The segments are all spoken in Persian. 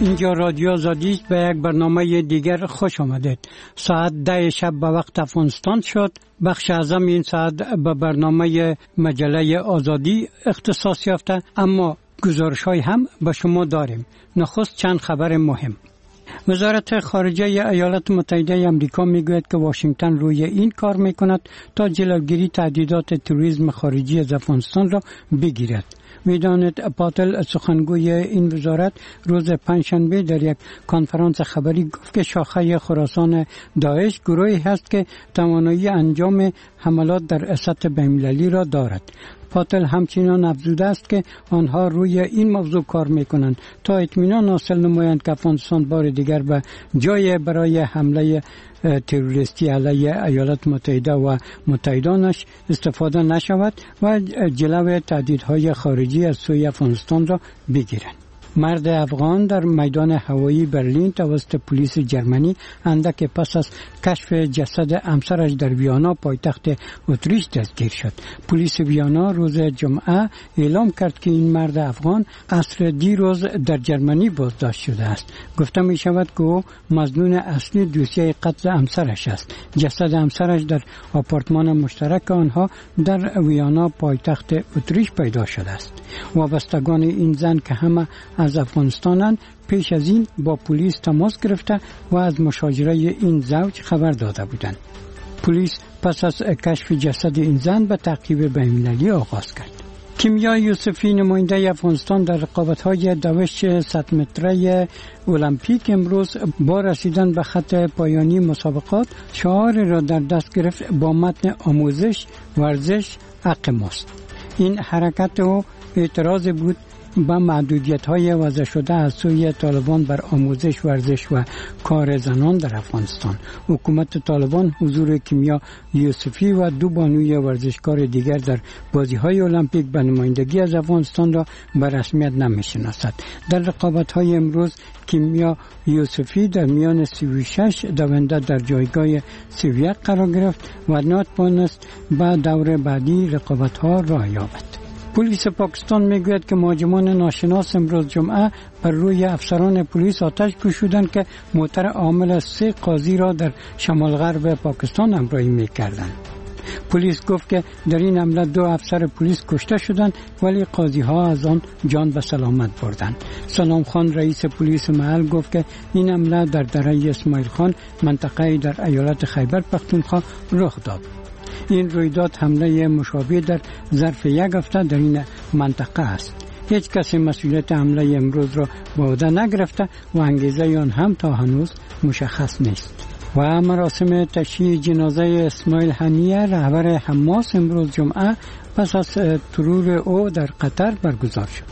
اینجا رادیو آزادی است. به یک برنامه دیگر خوش آمدید. ساعت 10 شب به وقت افغانستان شد. بخش اعظم این ساعت به برنامه مجله آزادی اختصاص یافته، اما گزارش های هم به شما داریم. نخست چند خبر مهم. وزارت خارجه ایالات متحده آمریکا میگوید که واشنگتن روی این کار میکند تا جلوگیری تهدیدات تروریسم خارجی از افغانستان را بگیرد. میداند پاتل سخنگوی این وزارت روز پنجشنبه در یک کنفرانس خبری گفت که شاخه خراسان داعش گروهی هست که توانایی انجام حملات در سطح بین‌المللی را دارد. پاتل همچنان افزوده است که آنها روی این موضوع کار میکنند تا اطمینان حاصل نمایند که افغانستان بار دیگر به جای برای حمله تروریستی علیه ایالات متحده و متحدانش استفاده نشود و جلوی تهدیدهای خارجی از سوی افغانستان را بگیرند. مرد افغان در میدان هوایی برلین توسط پلیس جرمنی اندک پس از کشف جسد همسرش در ویانا پایتخت اتریش دستگیر شد. پلیس ویانا روز جمعه اعلام کرد که این مرد افغان عصر دیروز در جرمنی بازداشت شده است. گفته می شود که او مظنون اصلی دوسیه قتل همسرش است. جسد همسرش در آپارتمان مشترک آنها در ویانا پایتخت اتریش پیدا شده است. وابستگان این زن که همه از افغانستانند پیش از این با پلیس تماس گرفته و از مشاجره این زوج خبر داده بودند. پلیس پس از کشف جسد این زن به تعقیب بین‌المللی آغاز کرد. کیمیا یوسفی نماینده افغانستان در رقابت‌های دوش 100 متره المپیک امروز با رسیدن به خط پایانی مسابقات شعار را در دست گرفت با متن آموزش، ورزش، حق ماست. این حرکت و اعتراض بود با محدودیت‌های وضع شده از سوی طالبان بر آموزش، ورزش و کار زنان در افغانستان. حکومت طالبان حضور کیمیا یوسفی و دو بانوی ورزشکار دیگر در بازی‌های المپیک به نمایندگی از افغانستان را به رسمیت نمی‌شناسد. در رقابت‌های امروز کیمیا یوسفی در میان 36 دونده در جایگاه 31 قرار گرفت و ناتوانست به دور بعدی رقابت‌ها راه یابد. پلیس پاکستان میگوید که مهاجمان ناشناس امروز جمعه بر روی افسران پلیس آتش گشودند که موتر حامل 3 قاضی را در شمال غرب پاکستان همراهی میکردند. پلیس گفت که در این حمله 2 افسر پلیس کشته شدند ولی قاضی ها از آن جان به سلامت بردند. سلام خان رئیس پلیس محل گفت که این حمله در دره اسماعیل خان منطقه در ایالت خیبر پختونخوا رخ داد. این رویداد حمله مشابه در ظرف یک هفته در این منطقه است. هیچ کسی مسئولیت حمله امروز را به عهده نگرفته و انگیزه آن هم تا هنوز مشخص نیست. و مراسم تشییع جنازه اسماعیل هنیه رهبر حماس امروز جمعه پس از ترور او در قطر برگزار شد.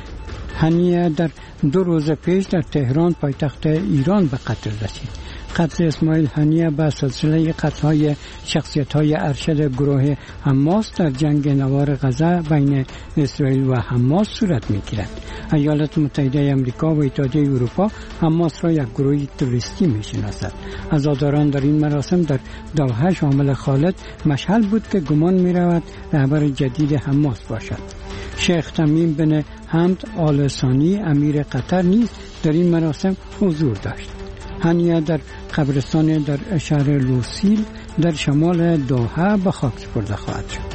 هنیه در 2 روز پیش در تهران پایتخت ایران به قتل رسید. قتل اسماعیل هنیه به سلسله قتل‌های شخصیت‌های ارشد گروه حماس در جنگ نوار غزه بین اسرائیل و حماس صورت می‌گیرد. ایالات متحده آمریکا و اتحادیه اروپا حماس را یک گروه تروریستی می‌شناسد. عزاداران در این مراسم در دوحه شامل خالد مشعل بود که گمان می‌رود رهبر جدید حماس باشد. شیخ تمیم بن حمد آل ثانی امیر قطر نیز در این مراسم حضور داشت. هنیه در قبرستان در شهر لوسیل در شمال دوحه به خاک سپرده خواهد شد.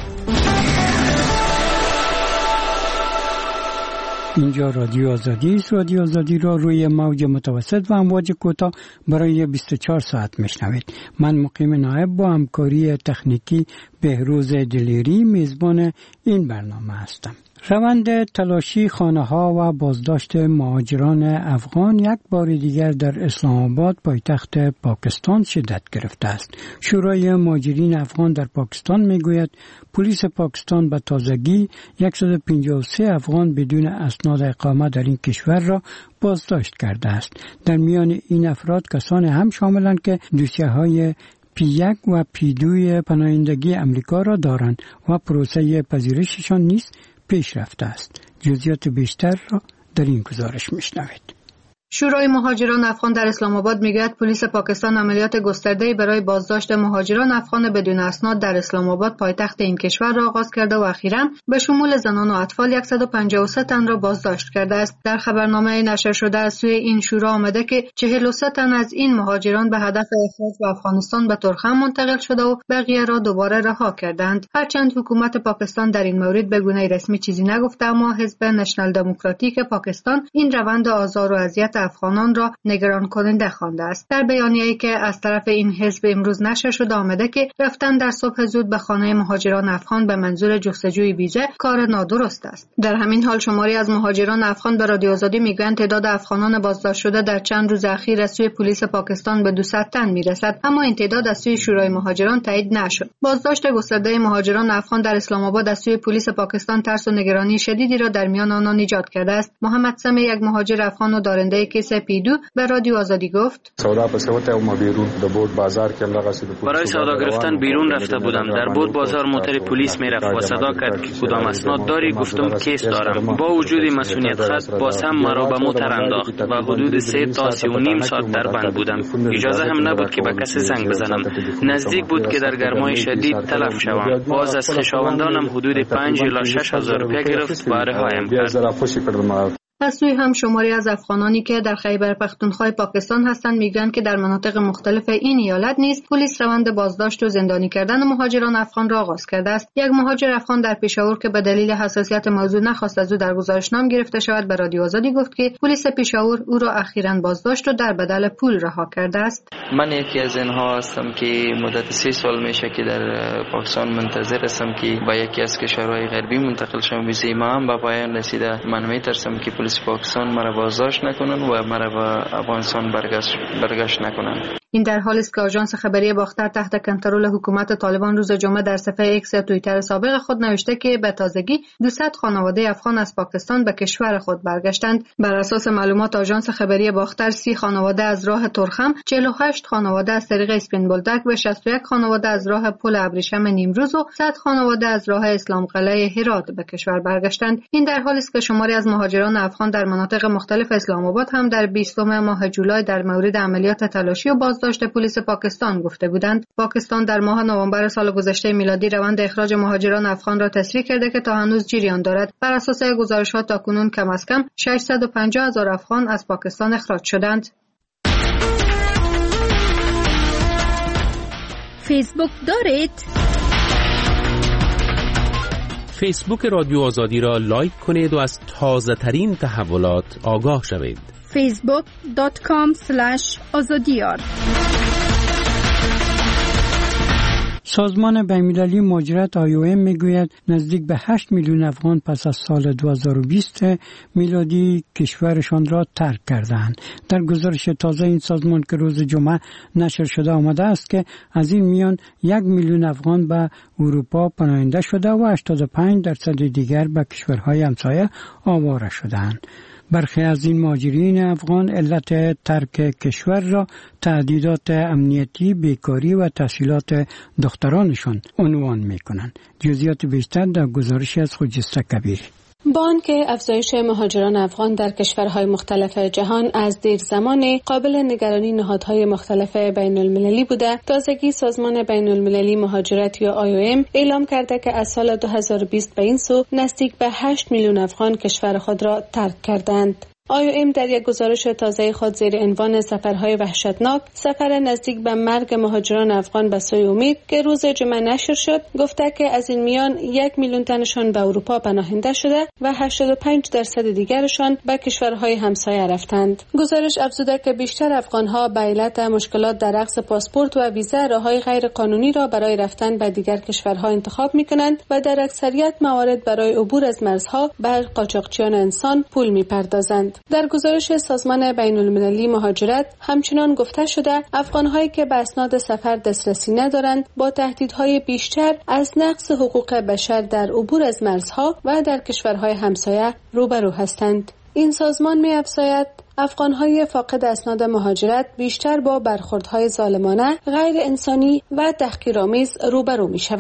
اینجا رادیو آزادی است. رادیو آزادی را روی موج متوسط و امواج کوتاه برای 24 ساعت میشنوید. من مقیم نایب با همکاری تکنیکی بهروز دلیری میزبان این برنامه هستم. روند تلاشی خانه‌ها و بازداشت مهاجران افغان یک بار دیگر در اسلام آباد پایتخت پاکستان شدت گرفته است. شورای مهاجرین افغان در پاکستان میگوید پلیس پاکستان به تازگی 153 افغان بدون اسناد اقامت در این کشور را بازداشت کرده است. در میان این افراد کسانی هم شاملند که دوسیه‌های P1 و P2 پناهندگی امریکا را دارند و پروسه پذیرششان نیز پیش رفته است. جزئیات بیشتر را در این گزارش میشنوید. شورای مهاجران افغان در اسلام آباد میگوید پلیس پاکستان عملیات گسترده‌ای برای بازداشت مهاجران افغان بدون اسناد در اسلام آباد پایتخت این کشور را آغاز کرده و اخیراً به شمول زنان و اطفال 153 تن را بازداشت کرده است. در خبرنامه نشر شده از سوی این شورا آمده که 43 تن از این مهاجران به هدف اخراج به افغانستان به ترخم منتقل شده و بقیه را دوباره رها کردند. هرچند حکومت پاکستان در این مورد به گونه رسمی چیزی نگفته، اما حزب نشنال دموکراتیک پاکستان این روند آزار و اذیت افغانان را نگران کننده خوانده است. در بیانیه‌ای که از طرف این حزب امروز نشر شده آمده که رفتن در صبح زود به خانه مهاجران افغان به منظور جستجوی ویزا کار نادرست است. در همین حال شماری از مهاجران افغان به رادیو آزادی میگویند تعداد افغانان بازداشت شده در چند روز اخیر از سوی پلیس پاکستان به 200 تن میرسد، اما این تعداد از سوی شورای مهاجران تایید نشد. بازداشت گسترده مهاجران افغان در اسلام آباد از سوی پلیس پاکستان ترس و نگرانی شدیدی را در میان آنان ایجاد کرده است. محمد سمی، یک مهاجر افغان و دارنده کیس پیدو، به رادیو آزادی گفت: برای سودا گرفتن بیرون رفته بودم. در بود بازار موتر پلیس میرفت و صدا کرد که کدام اسناد داری؟ گفتم کیس دارم. با وجود مسئولیت خط باز هم مرا به موتر انداخت و حدود 3 تا 3.5 ساعت در بند بودم. اجازه هم نبود که به کسی زنگ بزنم. نزدیک بود که در گرمای شدید تلف شوم. باز از خویشاوندانم حدود 5 الی 6 هزار روپیه گرفت و رهایم کرد. از سوی هم شماری از افغانانی که در خیبر پختونخوا پاکستان هستند میگویند که در مناطق مختلف این ایالت نیز پلیس روند بازداشت و زندانی کردن مهاجران افغان را آغاز کرده است. یک مهاجر افغان در پشاور که به دلیل حساسیت موضوع نخواست از او در گزارشنامه گرفته شود به رادیو آزادی گفت که پلیس پشاور او را اخیراً بازداشت و در بدل پول رها کرده است. من یکی از اینها هستم که مدت 3 سال میشه که در پاکستان منتظر هستم که با یکی از کشورهای غربی منتقل شوم. ویزای ما هم به پایان رسیده. من میترسم که پلیس پاکستان مرا بازداشت نکنن و مرا به افغانستان برگشت نکنن. این در حالی است که آژانس خبری باختر تحت کنترل حکومت طالبان روز جمعه در صفحه ایکس یا توییتر سابق خود نوشته که به تازگی 200 خانواده افغان از پاکستان به کشور خود برگشتند. بر اساس معلومات آژانس خبری باختر 30 خانواده از راه ترخم، 48 خانواده از طریق اسپین بولدک و 61 خانواده از راه پل ابریشم نیمروز و 100 خانواده از راه اسلام قلعه هرات به کشور برگشتند. این در حالی است که شماری از مهاجران افغان در مناطق مختلف اسلام آباد هم در 20 ماه جولای در مورد عملیات تلاشی و بازداشت پلیس پاکستان گفته بودند. پاکستان در ماه نوامبر سال گذشته میلادی روند اخراج مهاجران افغان را تسریع کرده که تا هنوز جریان دارد. بر اساس گزارش‌ها تاکنون کم از کم 650,000 افغان از پاکستان اخراج شدند. فیسبوک دارید؟ فیسبوک رادیو آزادی را لایک کنید و از تازه ترین تحولات آگاه شوید. facebook.com/azadiyar. سازمان بین‌المللی مهاجرت IOM میگوید نزدیک به 8 میلیون افغان پس از سال 2020 میلادی کشورشان را ترک کردند. در گزارش تازه این سازمان که روز جمعه نشر شده آمده است که از این میان 1 میلیون افغان به اروپا پناهنده شده و 85% دیگر به کشورهای همسایه آواره شدند. برخی از این مهاجرین افغان علت ترک کشور را تهدیدات امنیتی، بیکاری و تحصیلات دخترانشان عنوان می‌کنند. جزئیات بیشتر در گزارش از خجسته کبیری. با آنکه افزایش مهاجران افغان در کشورهای مختلف جهان از دیر زمان قابل نگرانی نهادهای مختلف بین المللی بوده، تازگی سازمان بین المللی مهاجرت یا IOM اعلام کرده که از سال 2020 به این سو نزدیک به 8 میلیون افغان کشور خود را ترک کردند. IOM در یک گزارش تازه خود زیر عنوان سفرهای وحشتناک، سفر نزدیک به مرگ مهاجران افغان به سوی امید که روز جمعه نشر شد، گفته که از این میان 1 میلیون تنشان به اروپا پناهنده شده و 85% دیگرشان به کشورهای همسایه رفتند. گزارش افزوده که بیشتر افغانها به علت مشکلات در اخذ پاسپورت و ویزا راههای غیر قانونی را برای رفتن به دیگر کشورها انتخاب می‌کنند و در اکثریت موارد برای عبور از مرزها بر قاچاقچیان انسان پول می‌پردازند. در گزارش سازمان بین المللی مهاجرت همچنان گفته شده افغان‌هایی که به اسناد سفر دسترسی ندارند با تهدیدهای بیشتر از نقض حقوق بشر در عبور از مرزها و در کشورهای همسایه روبرو هستند. این سازمان می‌افزاید افغان‌های فاقد اسناد مهاجرت بیشتر با برخوردهای ظالمانه، غیر انسانی و تحقیرآمیز روبرو می‌شوند.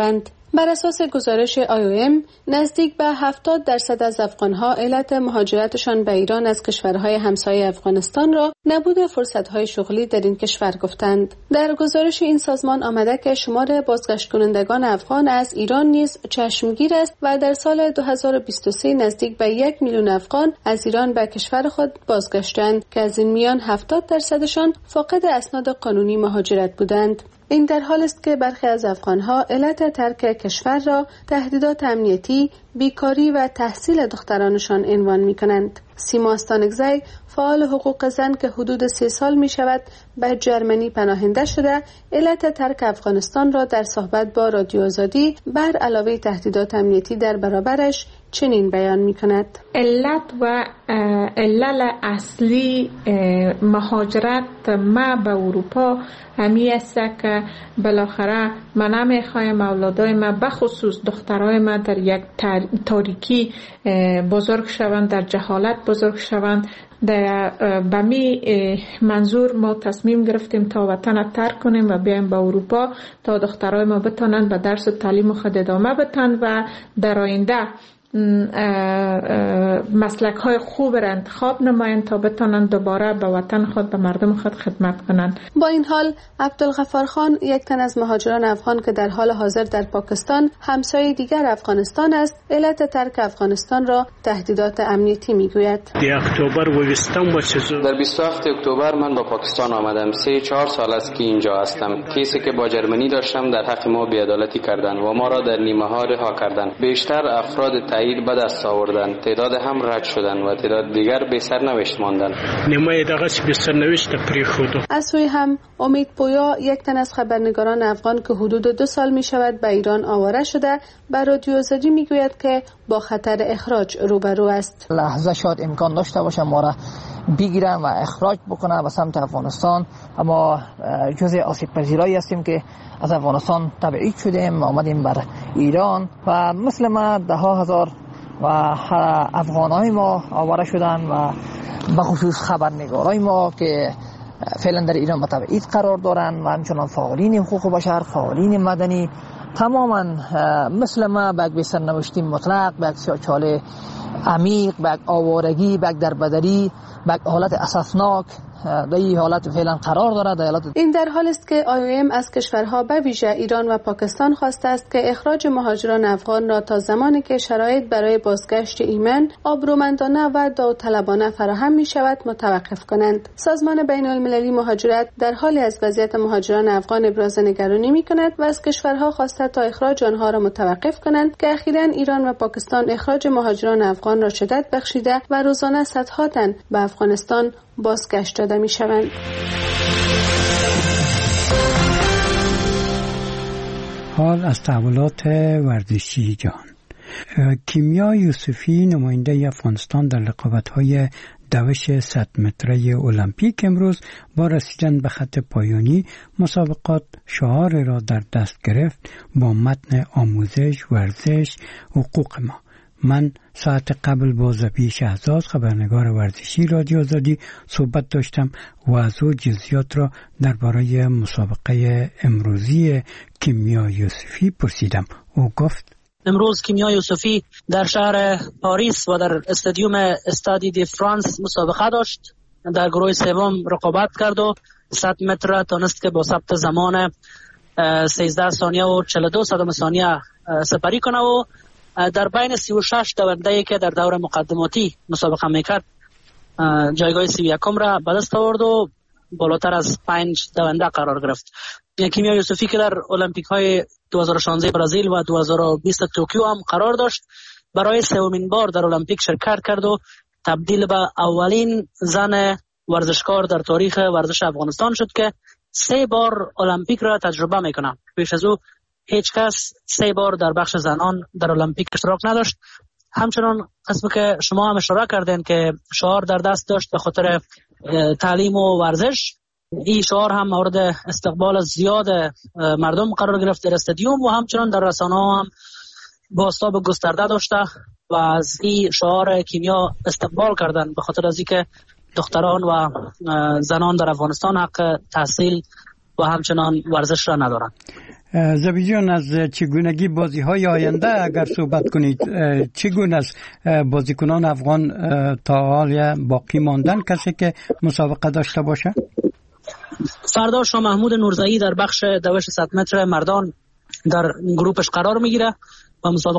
بر اساس گزارش IOM نزدیک به 70% از افغانها علت مهاجرتشان به ایران از کشورهای همسایه افغانستان را نبود فرصت‌های شغلی در این کشور گفتند. در گزارش این سازمان آمده که شمار بازگشت کنندگان افغان از ایران نیز چشمگیر است و در سال 2023 نزدیک به 1 میلیون افغان از ایران به کشور خود بازگشتند که از این میان 70%شان فاقد اسناد قانونی مهاجرت بودند. این در حال است که برخی از افغانها علت ترک کشور را تهدیدات امنیتی، بیکاری و تحصیل دخترانشان عنوان می‌کنند. سیما استانگزی فعال حقوق زن که حدود 3 سال می‌شود به جرمنی پناهنده شده، علت ترک افغانستان را در صحبت با رادیو آزادی بر علاوه تهدیدات امنیتی در برابرش چنین بیان می‌کند. علت و علل اصلی مهاجرت ما به اروپا همی است که بالاخره من نمیخوایم اولادای ما بخصوص دخترای ما در یک تاریکی بزرگ شوند، در جهالت بزرگ شوند. به می منظور ما تصمیم گرفتیم تا وطن ترک کنیم و بیایم به اروپا تا دخترای ما بتانند به درس و تعلیم خود ادامه بدن و در آینده مسلک های خوب را انتخاب نمایند تا بتانند دوباره به وطن خود به مردم خود خدمت کنند. با این حال عبدالغفار خان، یک تن از مهاجران افغان که در حال حاضر در پاکستان همسایه دیگر افغانستان است، علت ترک افغانستان را تهدیدات امنیتی میگوید. در 27 اکتبر من با پاکستان آمدم. 3-4 سال است که اینجا هستم. کیسی که با جرمنی داشتم در حق ما بی‌عدالتی کردند و ما را در نیمه ها رها کردند. بیشتر افراد تایید به دست آوردند، تعداد هم رد شدند و تعداد دیگر به سرنوشت ماندند. از سوی هم امید پویا، یک تن از خبرنگاران افغان که حدود 2 سال می شود به ایران آواره شده، بر رادیو آزادی می گوید که با خطر اخراج روبرو است. لحظه شاید امکان داشته باشه ما را بگیرن و اخراج بکنن به سمت افغانستان، اما جزء آسیب پذیرایی هستیم که از افغانستان تبعید شدیم، آمدیم بر ایران و مثل ما 10,000 و افغانای ما آواره شدن و به خصوص خبرنگارای ما که فعلا در ایران تبعید قرار دارن و همچنان فعالین حقوق بشر، فعالین مدنی، تماما مثل ما به یک سرنوشتی مطلق، به یک چاله عمیق، به یک آوارگی، به یک دربدری، به یک حالت اساسناک در این حالت فعلا قرار دارد. این در حال است که IOM از کشورها به ویژه ایران و پاکستان خواسته است که اخراج مهاجران افغان را تا زمانی که شرایط برای بازگشت ایمن، آبرومندانه و داوطلبانه فراهم می شود متوقف کنند. سازمان بین المللی مهاجرت در حالی از وضعیت مهاجران افغان ابراز نگرانی می کند و از کشورها خواسته تا اخراج آنها را متوقف کنند که اخیراً ایران و پاکستان اخراج مهاجران افغان را شدت بخشیده و روزانه صدها تن به افغانستان بازگشت داده می شوند. حال از تحولات ورزشی جهان. کیمیا یوسفی، نماینده افغانستان در رقابت‌های دوش 100 متره المپیک، امروز با رسیدن به خط پایانی مسابقات شعار را در دست گرفت با متن آموزش، ورزش، حقوق ما. من ساعت قبل با زبی شهزاد، خبرنگار ورزشی رادیو آزادی، صحبت داشتم و از او جزئیات را درباره مسابقه امروزی کیمیا یوسفی پرسیدم. او گفت: امروز کیمیا یوسفی در شهر پاریس و در استادیوم استادی دی فرانس مسابقه داشت. در گروه سوم رقابت کرد و 100 متر تونست که با ثبت زمان 13 ثانیه و 42 صدم ثانیه سپری کنه و در بین 36 دونده‌ای که در دور مقدماتی مسابقه میکرد جایگاه 31 را به دست آورد و بالاتر از 5 دونده قرار گرفت. کیمیا یوسفی که در المپیک های 2016 برزیل و 2020 توکیو هم قرار داشت، برای سومین بار در المپیک شرکت کرد و تبدیل به اولین زن ورزشکار در تاریخ ورزش افغانستان شد که 3 بار المپیک را تجربه میکنه. پیش از او هیچ کس 3 بار در بخش زنان در المپیک اشتراک نداشت. همچنان قسمی که شما هم اشاره کردین که شعار در دست داشت به خاطر تعلیم و ورزش، این شعار هم مورد استقبال زیاد مردم قرار گرفت در استادیوم و همچنان در رسانه‌ها هم بازتاب گسترده داشته و از این شعار کیمیا استقبال کردن به خاطر از اینکه دختران و زنان در افغانستان حق تحصیل و همچنان ورزش را ندارند. زبی جان، از چگونگی بازی های آینده اگر صحبت کنید، چگونه است بازیکنان افغان تا حال باقی ماندن کسی که مسابقه داشته باشه؟ فردا شاه محمود نورزایی در بخش دوش 100 متر مردان در گروپش قرار میگیره و مسابقه